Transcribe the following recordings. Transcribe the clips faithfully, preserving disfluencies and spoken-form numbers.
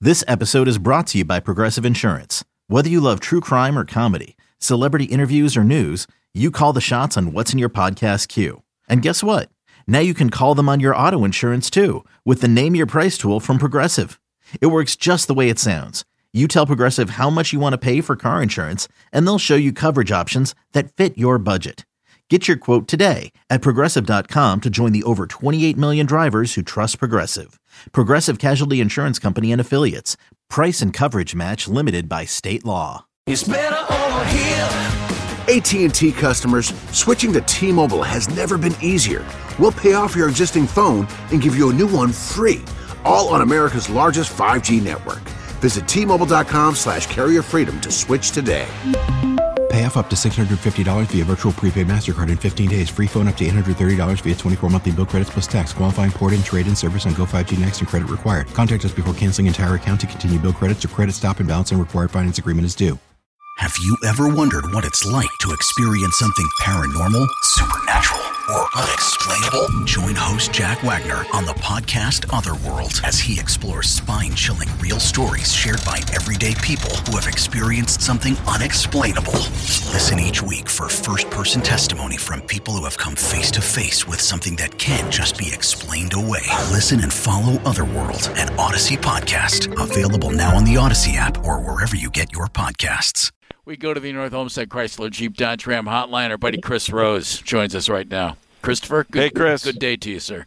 This episode is brought to you by Progressive Insurance. Whether you love true crime or comedy, celebrity interviews or news, you call the shots on what's in your podcast queue. And guess what? Now you can call them on your auto insurance too with the Name Your Price tool from Progressive. It works just the way it sounds. You tell Progressive how much you want to pay for car insurance, and they'll show you coverage options that fit your budget. Get your quote today at Progressive dot com to join the over twenty-eight million drivers who trust Progressive. Progressive Casualty Insurance Company and Affiliates. Price and coverage match limited by state law. It's better over here. A T and T customers, switching to T-Mobile has never been easier. We'll pay off your existing phone and give you a new one free, all on America's largest five G network. Visit T Mobile dot com slash carrier freedom to switch today. Pay off up to six hundred fifty dollars via virtual prepaid MasterCard in fifteen days. Free phone up to eight hundred thirty dollars via twenty-four monthly bill credits plus tax. Qualifying port-in, trade-in service on Go five G Next and credit required. Contact us before canceling entire account to continue bill credits or credit stop and balance and required finance agreement is due. Have you ever wondered what it's like to experience something paranormal, supernatural, or unexplainable? Join host Jack Wagner on the podcast Otherworld as he explores spine-chilling real stories shared by everyday people who have experienced something unexplainable. Listen each week for first-person testimony from people who have come face-to-face with something that can't just be explained away. Listen and follow Otherworld, an Odyssey podcast. Available now on the Odyssey app or wherever you get your podcasts. We go to the North Olmsted Chrysler Jeep Dodge Ram hotline. Our buddy Chris Rose joins us right now. Christopher, good, hey, Chris. Good day to you, sir.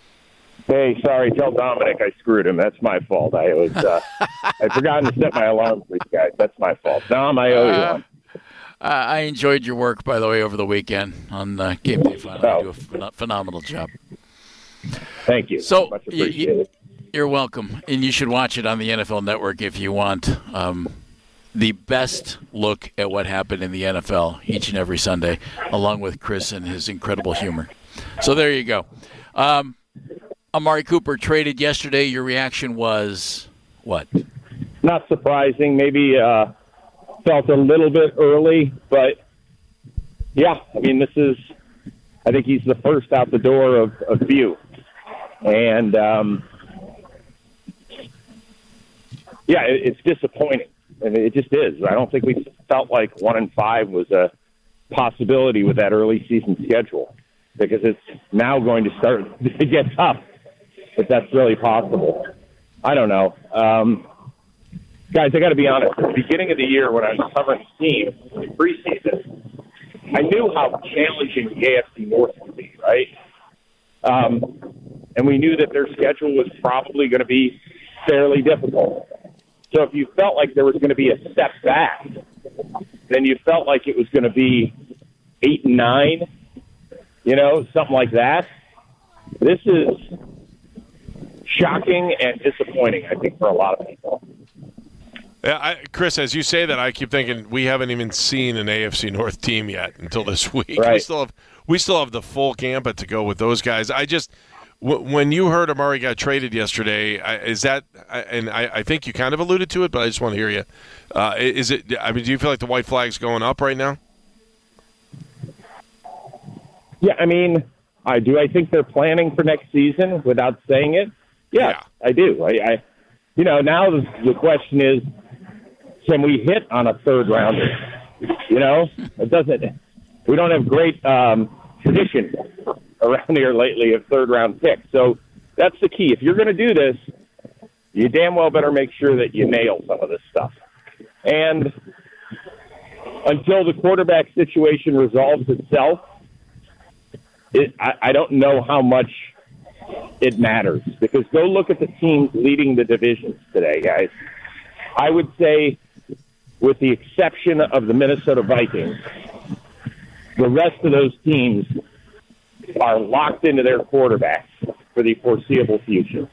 Hey, sorry, tell Dominic I screwed him. That's my fault. I was, uh, I'd forgotten to set my alarm for you guys. That's my fault. Dom, I owe you uh, one. Uh, I enjoyed your work, by the way, over the weekend on uh, Game Day Final. Oh. You do a phen- phenomenal job. Thank you. So, Much you, appreciated. you, you're welcome. And you should watch it on the N F L Network if you want. Um, the best look at what happened in the N F L each and every Sunday, along with Chris and his incredible humor. So there you go. Um, Amari Cooper traded yesterday. Your reaction was what? Not surprising. Maybe uh, felt a little bit early, but yeah, I mean, this is, I think he's the first out the door of a few. And um, yeah, it, it's disappointing. I mean, it just is. I don't think we felt like one and five was a possibility with that early season schedule, because it's now going to start to get tough if that's really possible. I don't know. Um, guys, I got to be honest. At the beginning of the year when I was covering the team in preseason, I knew how challenging the A F C North would be, right? Um, and we knew that their schedule was probably going to be fairly difficult. So if you felt like there was going to be a step back, then you felt like it was going to be eight and nine, you know, something like that. This is shocking and disappointing, I think, for a lot of people. Yeah, I, Chris, as you say that, I keep thinking we haven't even seen an A F C North team yet until this week. Right. We still have we still have the full gambit to go with those guys. I just w- when you heard Amari got traded yesterday, I, is that and I, I think you kind of alluded to it, but I just want to hear you. Uh, is it? I mean, do you feel like the white flag's going up right now? Yeah, I mean, I do. I think they're planning for next season without saying it. Yeah, yeah. I do. I, I, you know, now the, the question is, can we hit on a third rounder? You know, it doesn't. We don't have great um, tradition around here lately of third round picks. So that's the key. If you're going to do this, you damn well better make sure that you nail some of this stuff. And until the quarterback situation resolves itself, it, I, I don't know how much it matters, because go look at the teams leading the divisions today, guys. I would say, with the exception of the Minnesota Vikings, the rest of those teams are locked into their quarterbacks for the foreseeable future.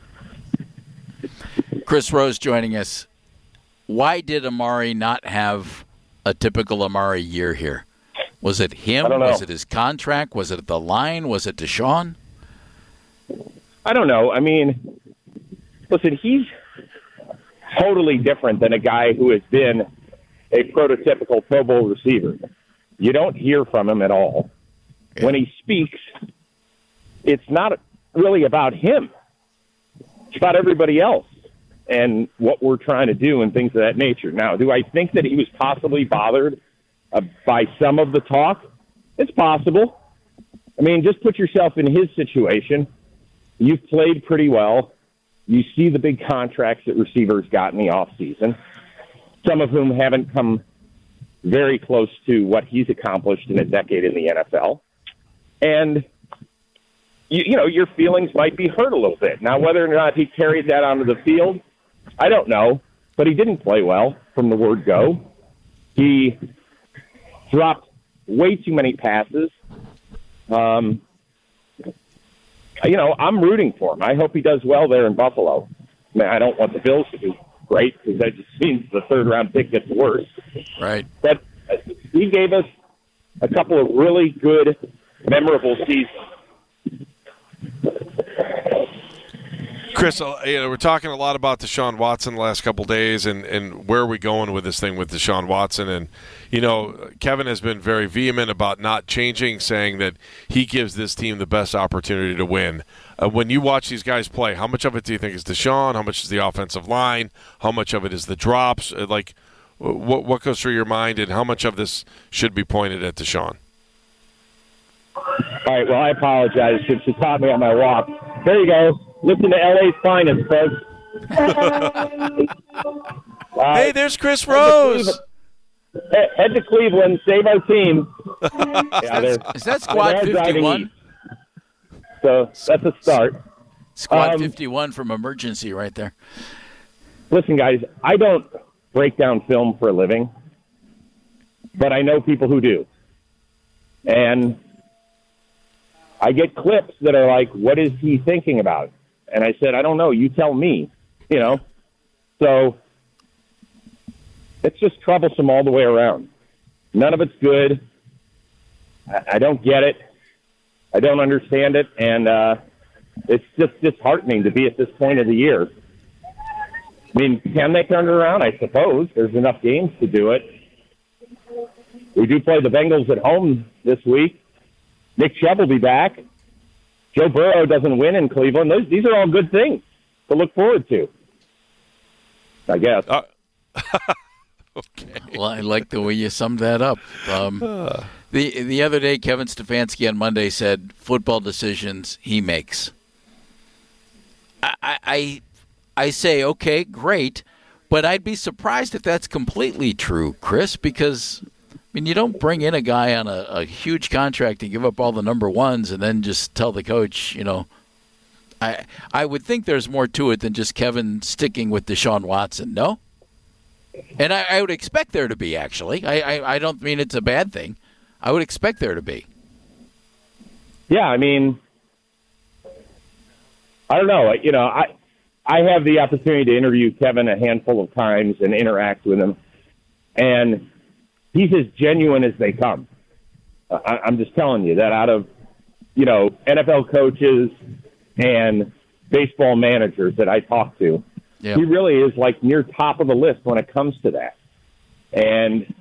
Chris Rose joining us. Why did Amari not have a typical Amari year here? Was it him? I don't know. Was it his contract? Was it the line? Was it Deshaun? I don't know. I mean, listen, he's totally different than a guy who has been a prototypical Pro Bowl receiver. You don't hear from him at all. Yeah. When he speaks, it's not really about him. It's about everybody else. and what we're trying to do and things of that nature. Now, do I think that he was possibly bothered uh, by some of the talk? It's possible. I mean, just put yourself in his situation. You've played pretty well. You see the big contracts that receivers got in the offseason, some of whom haven't come very close to what he's accomplished in a decade in the N F L. And, you, you know, your feelings might be hurt a little bit. Now, whether or not he carried that onto the field, I don't know. But he didn't play well from the word go. He dropped way too many passes. Um, you know, I'm rooting for him. I hope he does well there in Buffalo. I mean, I don't want the Bills to do great because that just means the third-round pick gets worse. Right. But he gave us a couple of really good, memorable seasons. Chris, uh, you know, we're talking a lot about Deshaun Watson the last couple of days, and, and where are we going with this thing with Deshaun Watson? And, you know, Kevin has been very vehement about not changing, saying that he gives this team the best opportunity to win. Uh, when you watch these guys play, how much of it do you think is Deshaun? How much is the offensive line? How much of it is the drops? Uh, like, what what goes through your mind, and how much of this should be pointed at Deshaun? All right, well, I apologize. She, she caught me on my walk. There you go. Listen to L A's finest, folks. uh, hey, there's Chris Rose. Head, head to Cleveland, save our team. Yeah, is that Squad fifty-one? So that's a start. Squad um, fifty-one from Emergency right there. Listen, guys, I don't break down film for a living, but I know people who do. And I get clips that are like, what is he thinking about? And I said, I don't know. You tell me, you know. So it's just troublesome all the way around. None of it's good. I, I don't get it. I don't understand it. And uh, it's just disheartening to be at this point of the year. I mean, can they turn it around? I suppose. There's enough games to do it. We do play the Bengals at home this week. Nick Chubb will be back. Joe Burrow doesn't win in Cleveland. Those, these are all good things to look forward to, I guess. Uh, okay. Well, I like the way you summed that up. Um, uh. the the other day, Kevin Stefanski on Monday said, "Football decisions he makes." I I I say, okay, great, but I'd be surprised if that's completely true, Chris, because I mean, you don't bring in a guy on a, a huge contract and give up all the number ones and then just tell the coach, you know. I I would think there's more to it than just Kevin sticking with Deshaun Watson, no? And I, I would expect there to be, actually. I, I, I don't mean it's a bad thing. I would expect there to be. Yeah, I mean, I don't know. You know, I I have the opportunity to interview Kevin a handful of times and interact with him. And he's as genuine as they come. I, I'm just telling you that out of, you know, N F L coaches and baseball managers that I talk to, yep. He really is like near top of the list when it comes to that. And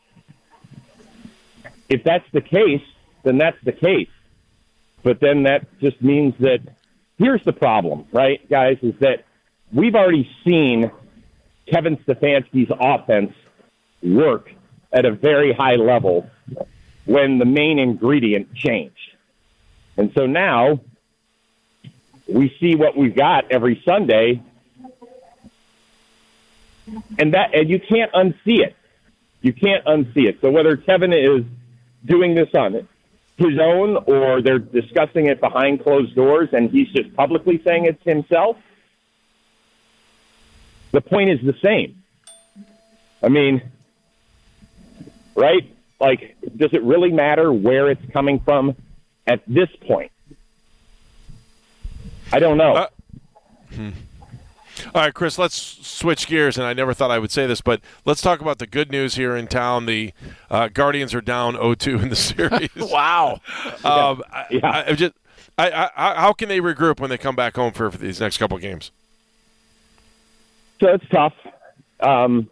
if that's the case, then that's the case. But then that just means that here's the problem, right, guys, is that we've already seen Kevin Stefanski's offense work at a very high level when the main ingredient changed. And so now we see what we've got every Sunday, and that and you can't unsee it. You can't unsee it. So whether Kevin is doing this on his own or they're discussing it behind closed doors and he's just publicly saying it's himself, the point is the same. I mean, right? Like, does it really matter where it's coming from at this point? I don't know. Uh, hmm. All right, Chris, let's switch gears, and I never thought I would say this, but let's talk about the good news here in town. The uh, Guardians are down oh two in the series. Wow. um, yeah. I, I just, I, I, how can they regroup when they come back home for, for these next couple of games? So it's tough. Um,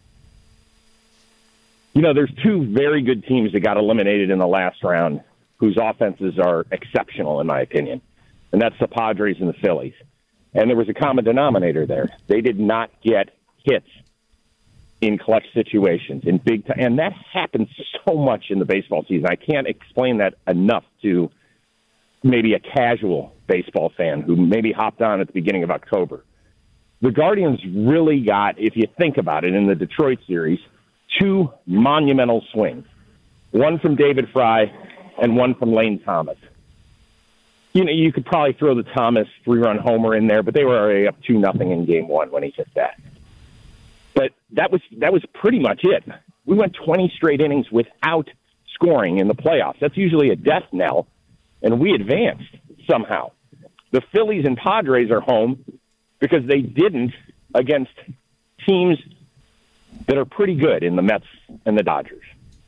you know, there's two very good teams that got eliminated in the last round whose offenses are exceptional, in my opinion, and that's the Padres and the Phillies. And there was a common denominator there. They did not get hits in clutch situations, in big time. And that happens so much in the baseball season. I can't explain that enough to maybe a casual baseball fan who maybe hopped on at the beginning of October. The Guardians really got, if you think about it, in the Detroit series, two monumental swings. One from David Fry and one from Lane Thomas. You know, you could probably throw the Thomas three-run homer in there, but they were already up two nothing in game one when he hit that. But that was that was pretty much it. We went twenty straight innings without scoring in the playoffs. That's usually a death knell, and we advanced somehow. The Phillies and Padres are home because they didn't against teams that are pretty good in the Mets and the Dodgers.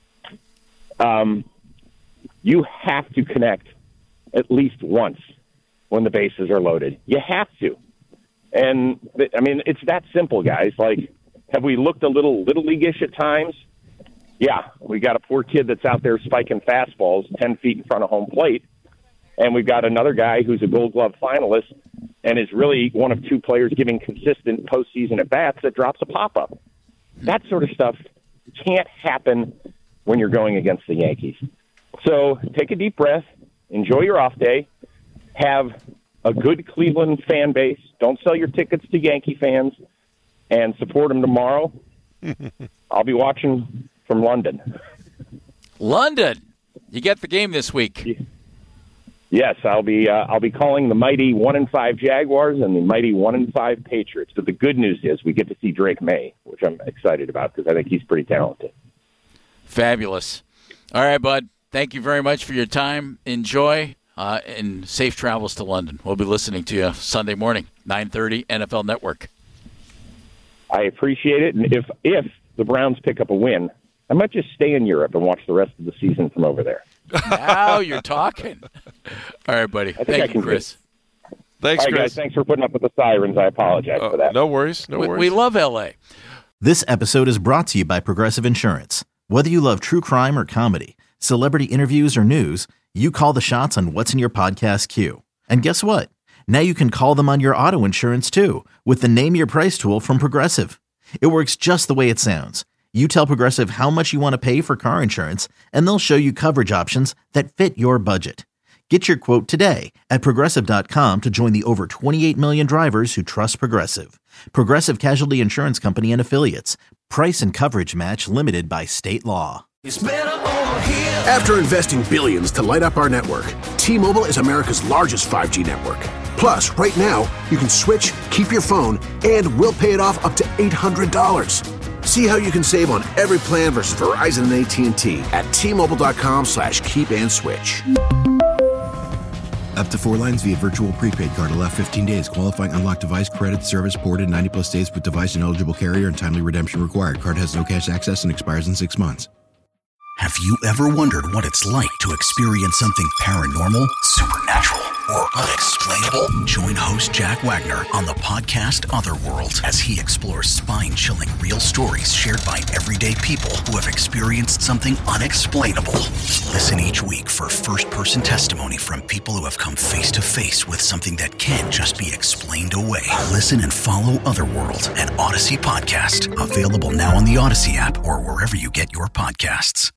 Um, you have to connect at least once when the bases are loaded. You have to. And, I mean, it's that simple, guys. Like, have we looked a little Little League-ish at times? Yeah, we got a poor kid that's out there spiking fastballs ten feet in front of home plate, and we've got another guy who's a Gold Glove finalist and is really one of two players giving consistent postseason at-bats that drops a pop-up. That sort of stuff can't happen when you're going against the Yankees. So take a deep breath, enjoy your off day, have a good Cleveland fan base. Don't sell your tickets to Yankee fans, and support them tomorrow. I'll be watching from London. London, you get the game this week. Yes, I'll be. Uh, I'll be calling the mighty one and five Jaguars and the mighty one and five Patriots. But the good news is we get to see Drake May, which I'm excited about because I think he's pretty talented. Fabulous. All right, bud. Thank you very much for your time. Enjoy uh, and safe travels to London. We'll be listening to you Sunday morning, nine thirty, N F L Network. I appreciate it. And if if the Browns pick up a win, I might just stay in Europe and watch the rest of the season from over there. Now you're talking. All right, buddy. Thank you, Chris. Thanks, All right, Chris. guys, thanks for putting up with the sirens. I apologize Uh, for that. no worries. No We, worries. we love L A. This episode is brought to you by Progressive Insurance. Whether you love true crime or comedy, celebrity interviews or news, you call the shots on what's in your podcast queue. And guess what? Now you can call them on your auto insurance too with the Name Your Price tool from Progressive. It works just the way it sounds. You tell Progressive how much you want to pay for car insurance, and they'll show you coverage options that fit your budget. Get your quote today at Progressive dot com to join the over twenty-eight million drivers who trust Progressive. Progressive Casualty Insurance Company and Affiliates. Price and coverage match limited by state law. It's better over here. After investing billions to light up our network, T-Mobile is America's largest five G network. Plus, right now, you can switch, keep your phone, and we'll pay it off up to eight hundred dollars. See how you can save on every plan versus Verizon and A T and T at T-Mobile.com slash keep and switch. Up to four lines via virtual prepaid card. Allow fifteen days. Qualifying unlocked device credit service ported ninety plus days with device and eligible carrier and timely redemption required. Card has no cash access and expires in six months. Have you ever wondered what it's like to experience something paranormal, supernatural, or unexplainable? Join host Jack Wagner on the podcast Otherworld as he explores spine-chilling real stories shared by everyday people who have experienced something unexplainable. Listen each week for first-person testimony from people who have come face-to-face with something that can't just be explained away. Listen and follow Otherworld, an Odyssey podcast, available now on the Odyssey app or wherever you get your podcasts.